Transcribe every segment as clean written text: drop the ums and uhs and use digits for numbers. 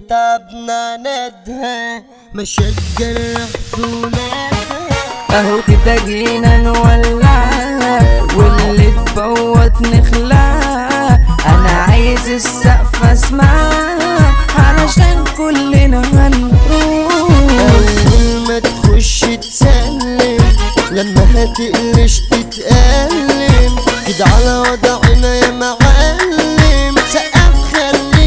تعبنا ندها مشجر حصولاتها. اهو كده جينا نولعها واللي تفوت نخلعها. انا عايز السقف اسمعها علشان كلنا هنروح. اول ما تخش تسلم لما هتقلش تتألم كده على وضعنا يا معلم. سقف خليك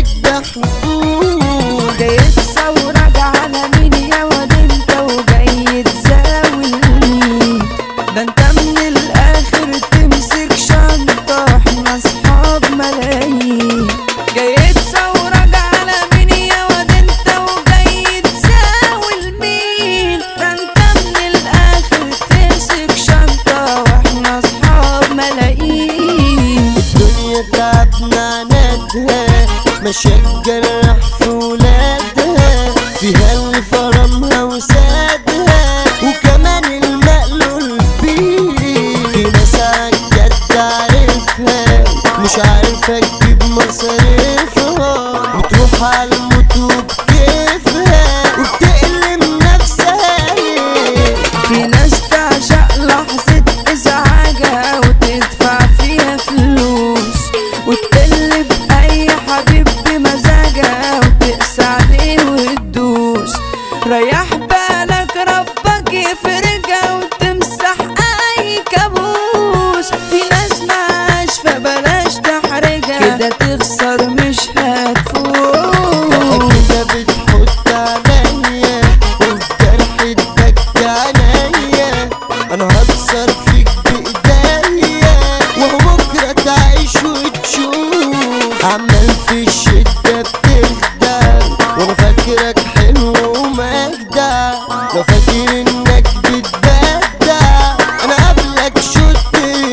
دحوم جاي تصورك على مين يا واد انت وجاي تزاول مين؟ ده انت من الاخر تمسك شنطة احنا اصحاب ملايين. جاي تصورك على مين يا واد انت وجاي تزاول مين؟ ده انت من الاخر تمسك شنطة واحنا اصحاب ملايين. الدنيا تعبنا ندها مشجر في ولادها فيها اللي فرمها وسادها وكمان المقلول بيه. في ناس عالجد عارفها مش عارفة تجيب مصاريفها بتروح عالموت وبكيفها وبتقلم نفسها. في ناس تعشق لحظة ازعاجها وتدفع فيها فلوس وتقلب اي حبيب بمزاجها وتقسى عليه وتدوس. ريح بالك ربك يفرجها وتمسح اي كابوس. في ناس معاش فبلاش تحرجها كده تخسر مش هتفوز. كده بتحط عليا وفي جرح الدك عليا انا هكسر فيك بايديا وهو بكره تعيش وتشوف. عمال في الشده بتخدع وانا فاكرك حلو ومجدع لو فاكر انك بتبدع انا قبلك شوت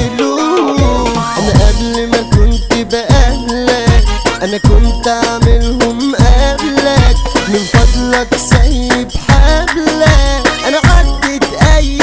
له. انا قبل ما كنت بأهلك انا كنت اعملهم قبلك من فضلك سايب حبلك انا عدت اي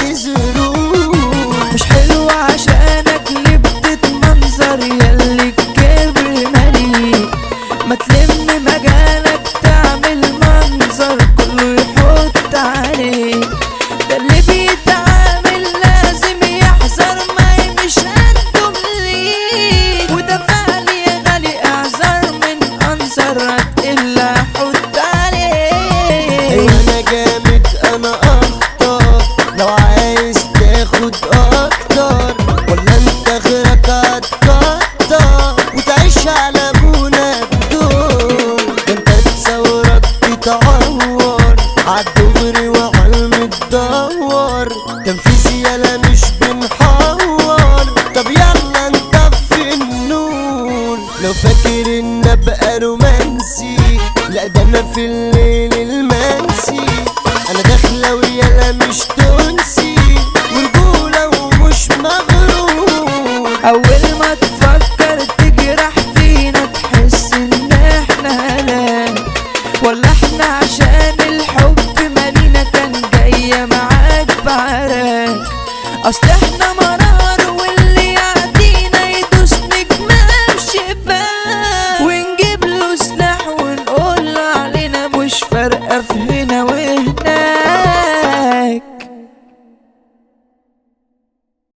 ظروف. مش حلو عشانك لبت منظر ياللي الكبر مليء. ما تلم مجالك تعمل منظر كله يحط عليه. ده اللي بيتعامل لازم يحذر ما مش قدم ليه. وده فعل يا غالي اعذر من انظرك الا حط عليه. ايوه انا جامد انا اخطر لو عايز تاخد اكتر ولا انت غيرك هتكتر وتعيش على ابونا بدور. ده انت تصورك تتعور عالدغري وعالمتدور تنفيذ يالا مش بنحور. طب يلا نطفي النور لو فاكر ان ابقى رومانسي لا ده انا في الليل المنسي. انا داخله ويالا مش تونسي ورجوله ومش مغرور. اول ما